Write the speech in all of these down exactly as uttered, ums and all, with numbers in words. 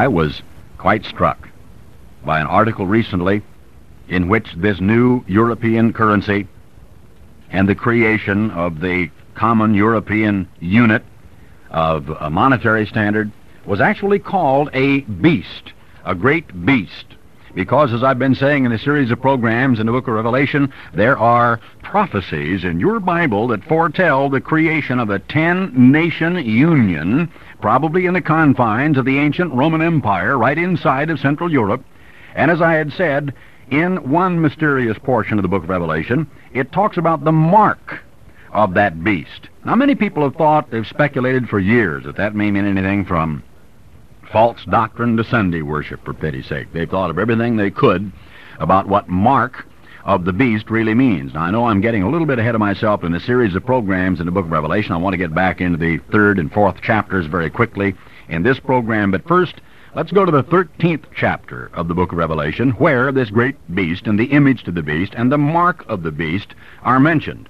I was quite struck by an article recently in which this new European currency and the creation of the common European unit of a monetary standard was actually called a beast, a great beast. Because, as I've been saying in a series of programs in the book of Revelation, there are prophecies in your Bible that foretell the creation of a ten-nation union, probably in the confines of the ancient Roman Empire, right inside of Central Europe. And as I had said, in one mysterious portion of the book of Revelation, it talks about the mark of that beast. Now, many people have thought, they've speculated for years, that that may mean anything from false doctrine to Sunday worship, for pity's sake. They've thought of everything they could about what mark of the beast really means. Now, I know I'm getting a little bit ahead of myself in a series of programs in the book of Revelation. I want to get back into the third and fourth chapters very quickly in this program. But first, let's go to the thirteenth chapter of the book of Revelation, where this great beast and the image to the beast and the mark of the beast are mentioned.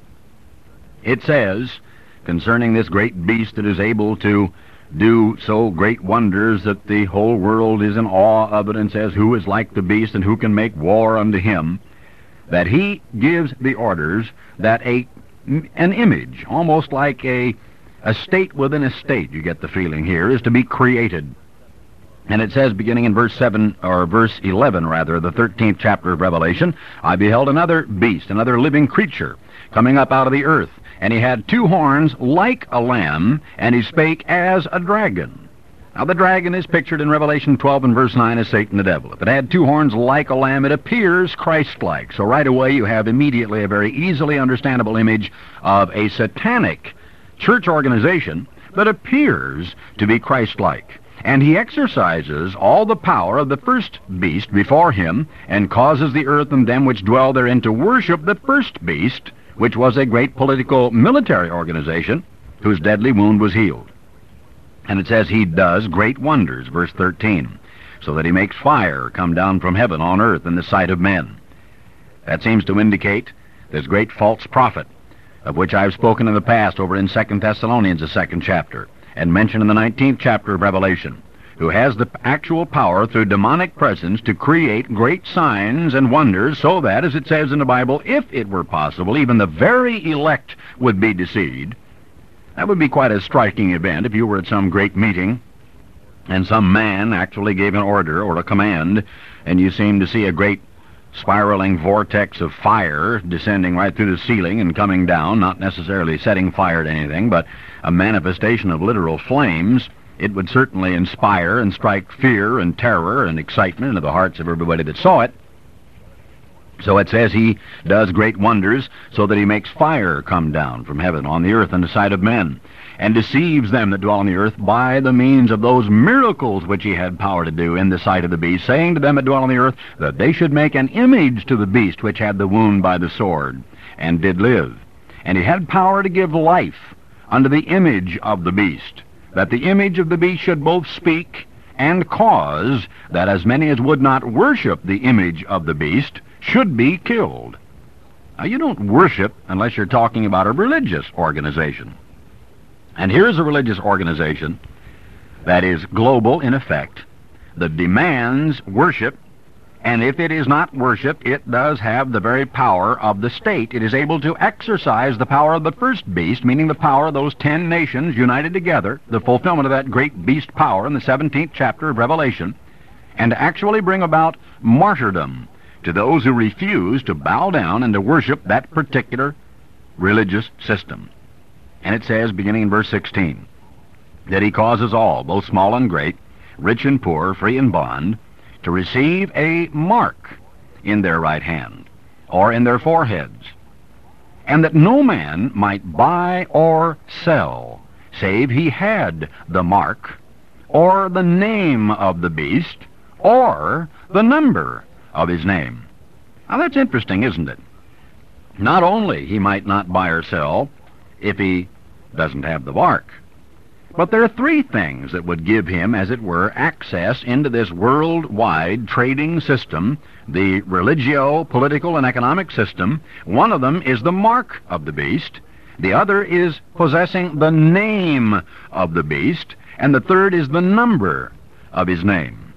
It says, concerning this great beast that is able to do so great wonders that the whole world is in awe of it, and says, who is like the beast and who can make war unto him, that he gives the orders that a an image, almost like a a state within a state, you get the feeling here, is to be created. And it says, beginning in verse seven, or verse eleven rather, the thirteenth chapter of Revelation, I beheld another beast, another living creature, coming up out of the earth. And he had two horns like a lamb, and he spake as a dragon. Now, the dragon is pictured in Revelation twelve and verse nine as Satan the devil. If it had two horns like a lamb, it appears Christ-like. So right away you have immediately a very easily understandable image of a satanic church organization that appears to be Christ-like. And he exercises all the power of the first beast before him, and causes the earth and them which dwell therein to worship the first beast, which was a great political military organization, whose deadly wound was healed. And it says he does great wonders, verse thirteen, so that he makes fire come down from heaven on earth in the sight of men. That seems to indicate this great false prophet, of which I've spoken in the past over in Second Thessalonians, the second chapter, and mentioned in the nineteenth chapter of Revelation, who has the actual power through demonic presence to create great signs and wonders, so that, as it says in the Bible, if it were possible, even the very elect would be deceived. That would be quite a striking event if you were at some great meeting and some man actually gave an order or a command, and you seemed to see a great spiraling vortex of fire descending right through the ceiling and coming down, not necessarily setting fire to anything, but a manifestation of literal flames. It would certainly inspire and strike fear and terror and excitement into the hearts of everybody that saw it. So it says he does great wonders, so that he makes fire come down from heaven on the earth in the sight of men, and deceives them that dwell on the earth by the means of those miracles which he had power to do in the sight of the beast, saying to them that dwell on the earth that they should make an image to the beast which had the wound by the sword, and did live. And he had power to give life unto the image of the beast, that the image of the beast should both speak and cause that as many as would not worship the image of the beast should be killed. Now, you don't worship unless you're talking about a religious organization. And here's a religious organization that is global in effect, that demands worship, and if it is not worship, it does have the very power of the state. It is able to exercise the power of the first beast, meaning the power of those ten nations united together, the fulfillment of that great beast power in the seventeenth chapter of Revelation, and to actually bring about martyrdom to those who refuse to bow down and to worship that particular religious system. And it says, beginning in verse sixteen, that he causes all, both small and great, rich and poor, free and bond, to receive a mark in their right hand, or in their foreheads, and that no man might buy or sell, save he had the mark, or the name of the beast, or the number of his name. Now that's interesting, isn't it? Not only he might not buy or sell if he doesn't have the mark, but there are three things that would give him, as it were, access into this worldwide trading system, the religio, political, and economic system. One of them is the mark of the beast. The other is possessing the name of the beast. And the third is the number of his name.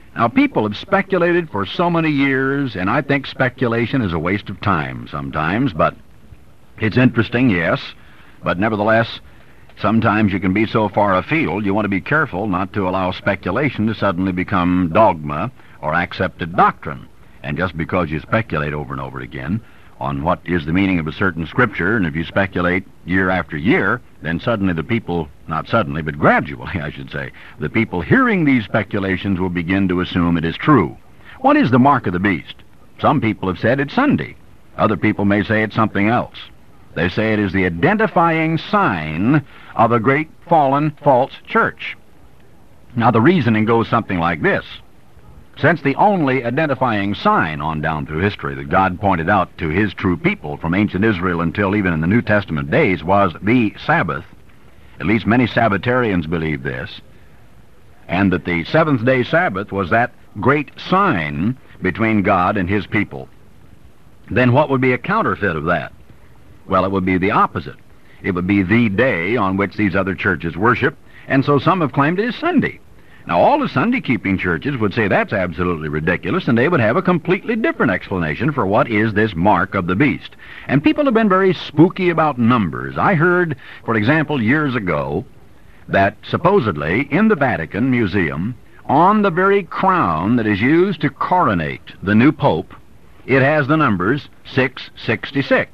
Now, people have speculated for so many years, and I think speculation is a waste of time sometimes, but it's interesting, yes, but nevertheless, sometimes you can be so far afield, you want to be careful not to allow speculation to suddenly become dogma or accepted doctrine. And just because you speculate over and over again on what is the meaning of a certain scripture, and if you speculate year after year, then suddenly the people, not suddenly, but gradually, I should say, the people hearing these speculations will begin to assume it is true. What is the mark of the beast? Some people have said it's Sunday. Other people may say it's something else. They say it is the identifying sign of a great fallen false church. Now, the reasoning goes something like this. Since the only identifying sign on down through history that God pointed out to his true people from ancient Israel until even in the New Testament days was the Sabbath, at least many Sabbatarians believe this, and that the seventh-day Sabbath was that great sign between God and his people, then what would be a counterfeit of that? Well, it would be the opposite. It would be the day on which these other churches worship, and so some have claimed it is Sunday. Now, all the Sunday-keeping churches would say that's absolutely ridiculous, and they would have a completely different explanation for what is this mark of the beast. And people have been very spooky about numbers. I heard, for example, years ago, that supposedly in the Vatican Museum, on the very crown that is used to coronate the new pope, it has the numbers six sixty-six.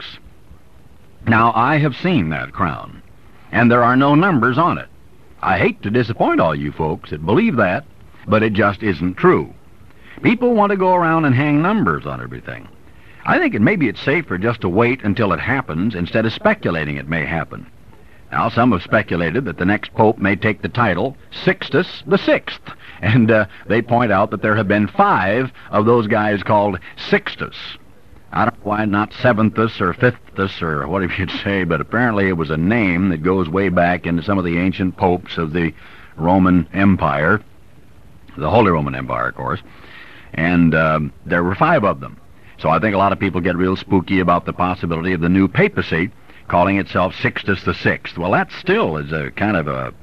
Now, I have seen that crown, and there are no numbers on it. I hate to disappoint all you folks that believe that, but it just isn't true. People want to go around and hang numbers on everything. I think it maybe it's safer just to wait until it happens instead of speculating it may happen. Now, some have speculated that the next pope may take the title Sixtus the Sixth, and uh, they point out that there have been five of those guys called Sixtus. I don't know why not Seventhus or Fifthus or whatever you'd say, but apparently it was a name that goes way back into some of the ancient popes of the Roman Empire, the Holy Roman Empire, of course, and um, there were five of them. So I think a lot of people get real spooky about the possibility of the new papacy calling itself Sixtus the Sixth. Well, that still is a kind of a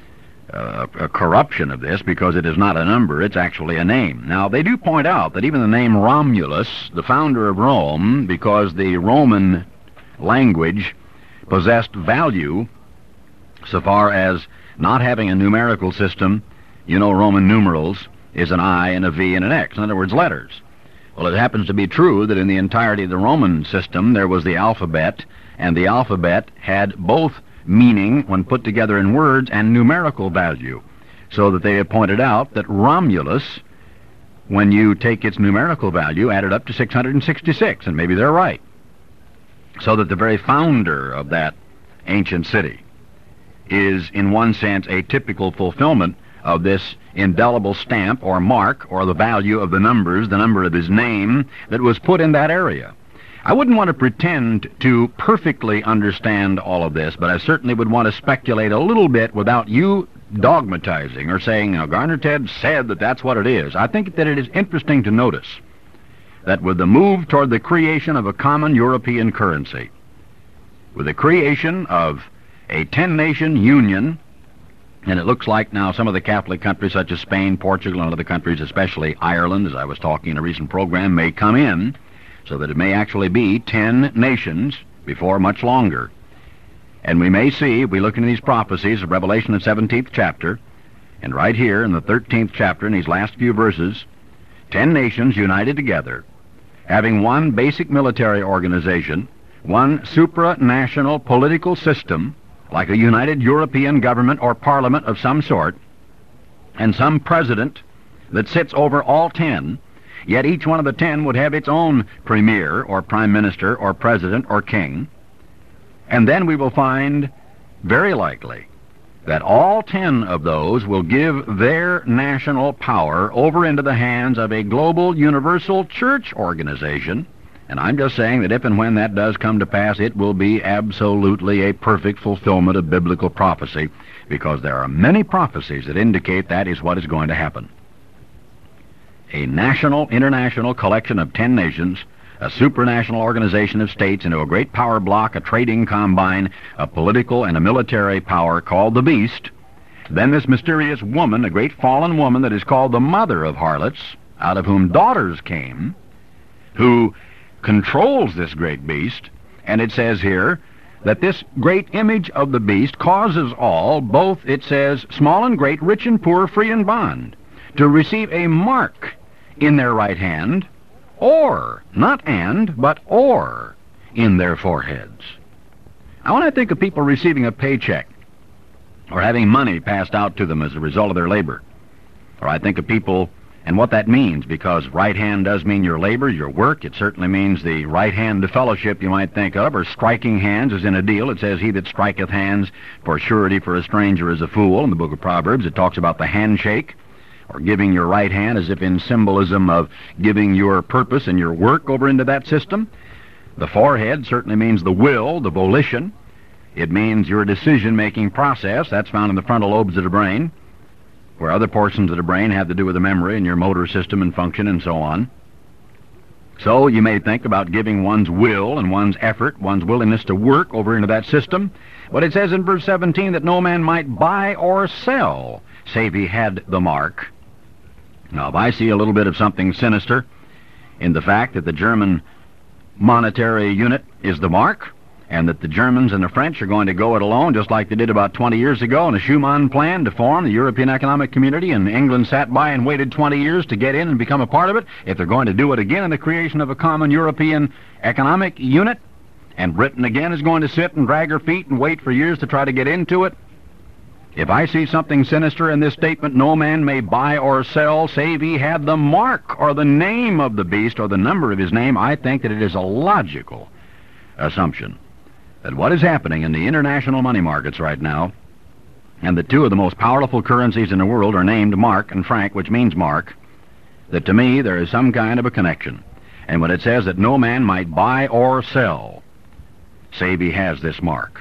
Uh, a corruption of this, because it is not a number, it's actually a name. Now, they do point out that even the name Romulus, the founder of Rome, because the Roman language possessed value so far as not having a numerical system, you know, Roman numerals is an I and a V and an X, in other words, letters. Well, it happens to be true that in the entirety of the Roman system there was the alphabet, and the alphabet had both meaning when put together in words and numerical value, so that they have pointed out that Romulus, when you take its numerical value, added up to six hundred sixty-six, and maybe they're right. So that the very founder of that ancient city is, in one sense, a typical fulfillment of this indelible stamp or mark or the value of the numbers, the number of his name, that was put in that area. I wouldn't want to pretend to perfectly understand all of this, but I certainly would want to speculate a little bit without you dogmatizing or saying, you know, Garner Ted said that that's what it is. I think that it is interesting to notice that with the move toward the creation of a common European currency, with the creation of a ten-nation union, and it looks like now some of the Catholic countries such as Spain, Portugal, and other countries, especially Ireland, as I was talking in a recent program, may come in, so that it may actually be ten nations before much longer. And we may see, if we look into these prophecies of Revelation, the seventeenth chapter, and right here in the thirteenth chapter, in these last few verses, ten nations united together, having one basic military organization, one supranational political system, like a united European government or parliament of some sort, and some president that sits over all ten. Yet each one of the ten would have its own premier or prime minister or president or king. And then we will find, very likely, that all ten of those will give their national power over into the hands of a global universal church organization. And I'm just saying that if and when that does come to pass, it will be absolutely a perfect fulfillment of biblical prophecy, because there are many prophecies that indicate that is what is going to happen. A national, international collection of ten nations, a supranational organization of states into a great power block, a trading combine, a political and a military power called the Beast, Then this mysterious woman, a great fallen woman that is called the mother of harlots, out of whom daughters came, who controls this great beast, and it says here that this great image of the beast causes all, both, it says, small and great, rich and poor, free and bond, to receive a mark in their right hand, or, not and, but or, in their foreheads. Now, when I think of people receiving a paycheck, or having money passed out to them as a result of their labor, or I think of people and what that means, because right hand does mean your labor, your work. It certainly means the right hand to fellowship you might think of, or striking hands as in a deal. It says, he that striketh hands for surety for a stranger is a fool. In the book of Proverbs, it talks about the handshake, or giving your right hand as if in symbolism of giving your purpose and your work over into that system. The forehead certainly means the will, the volition. It means your decision-making process. That's found in the frontal lobes of the brain, where other portions of the brain have to do with the memory and your motor system and function and so on. So you may think about giving one's will and one's effort, one's willingness to work over into that system. But it says in verse seventeen that no man might buy or sell, save he had the mark. Now, if I see a little bit of something sinister in the fact that the German monetary unit is the mark, and that the Germans and the French are going to go it alone, just like they did about twenty years ago in a Schuman plan to form the European Economic Community, and England sat by and waited twenty years to get in and become a part of it. If they're going to do it again in the creation of a common European economic unit, and Britain again is going to sit and drag her feet and wait for years to try to get into it, if I see something sinister in this statement, no man may buy or sell save he had the mark or the name of the beast or the number of his name, I think that it is a logical assumption that what is happening in the international money markets right now, and the two of the most powerful currencies in the world are named mark and franc, which means mark, that to me there is some kind of a connection. And when it says that no man might buy or sell, save he has this mark.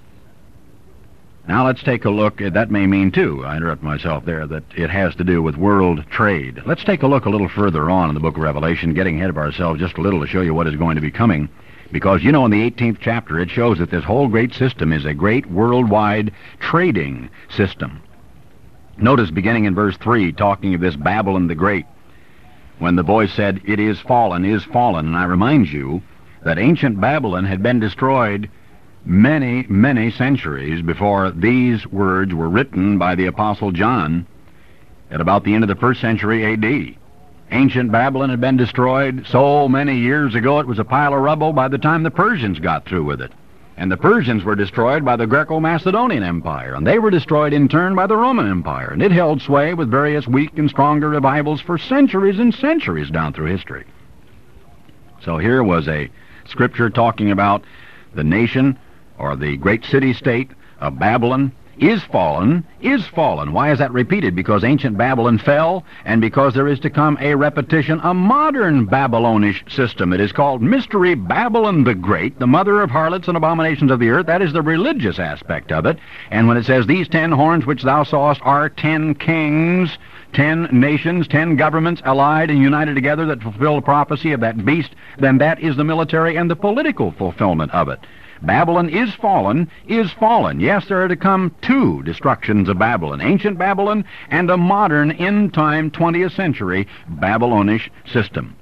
Now let's take a look. That may mean, too, I interrupt myself there, that it has to do with world trade. Let's take a look a little further on in the book of Revelation, getting ahead of ourselves just a little to show you what is going to be coming. Because, you know, in the eighteenth chapter, it shows that this whole great system is a great worldwide trading system. Notice, beginning in verse three, talking of this Babylon the Great, when the voice said, "It is fallen, is fallen." And I remind you that ancient Babylon had been destroyed many, many centuries before these words were written by the Apostle John at about the end of the first century A D Ancient Babylon had been destroyed so many years ago it was a pile of rubble by the time the Persians got through with it. And the Persians were destroyed by the Greco-Macedonian Empire, and they were destroyed in turn by the Roman Empire. And it held sway with various weak and stronger revivals for centuries and centuries down through history. So here was a scripture talking about the nation, or the great city-state of Babylon, is fallen, is fallen. Why is that repeated? Because ancient Babylon fell, and because there is to come a repetition, a modern Babylonish system. It is called Mystery Babylon the Great, the mother of harlots and abominations of the earth. That is the religious aspect of it. And when it says, "These ten horns which thou sawest are ten kings," ten nations, ten governments allied and united together that fulfill the prophecy of that beast, then that is the military and the political fulfillment of it. Babylon is fallen, is fallen. Yes, there are to come two destructions of Babylon, ancient Babylon and a modern, end-time, twentieth century Babylonish system.